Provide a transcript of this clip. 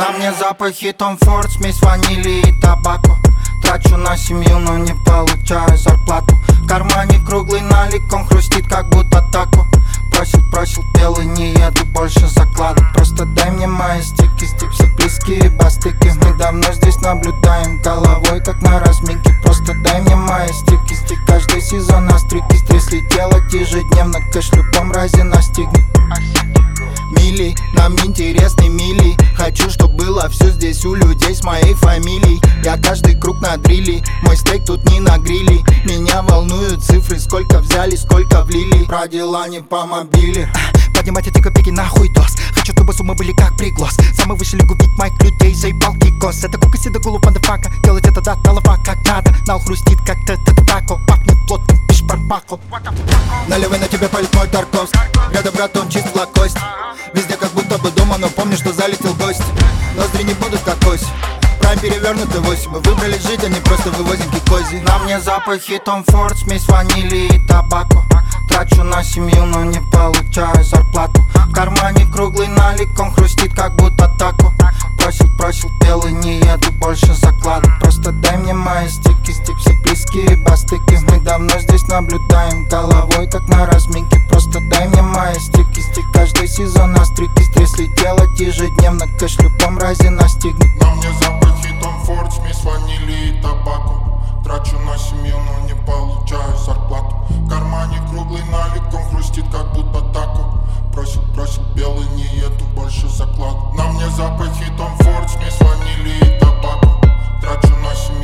На мне запахи Том Форд, смесь ванили и табако. Трачу на семью, но не получаю зарплату. В кармане круглый налик, он хрустит, как будто тако. Просил, пел и не еду больше заклада. Просто дай мне мои стики, все близкие бастыки. Мы давно здесь наблюдаем, головой как на разминке. Просто дай мне мои стики, каждый сезон на стрики. Если делать ежедневно, кэш в любом разе настигнет. Мили, нам интересны мили. Хочу, чтоб было все здесь у людей с моей фамилией. Я каждый круг надрили, мой стейк тут не на гриле. Меня волнуют цифры, сколько взяли, сколько влили. Про дела не по мобиле. Поднимать эти копейки нахуй дос. Хочу, чтобы суммы были как приглас. Самый вышли губить майк людей, заебал кикос. Это кука седа гулу мазафака. Делать это до голова как надо. Нал хрустит как тако. Пахнет плотным пиш-парпако. Наливай, на тебя палит мой Тарковский. Рядом брат, он чист лакость. Везде как будто бы дома, но помню, что залетел гость. Ноздри не будут как ось. Прайм перевернутый 8. Мы выбрали жить, а не просто вывозим кикози. На мне запахи Том Форд, смесь ванили и табако. Трачу на семью, но не получаю зарплату. В кармане круглый налик, он хрустит, как будто тако. Просил, пел и не еду больше заклада. Просто дай мне мои стики, все близкие бастыки. Мы давно здесь наблюдаем, головой как на разминке. Просто дай мне мои стики, каждый сезон на стрики. Если делать ежедневно, кэш в любом разе настигнет. На мне запахи Том Форд, смесь ванили и табако. Трачу на семью, но не получаю зарплату. В кармане круглый налик, он хрустит, как будто тако. Просил, белый, не еду больше заклад. На мне запахи Том Форд, смесь ванили и табако. Трачу на семью.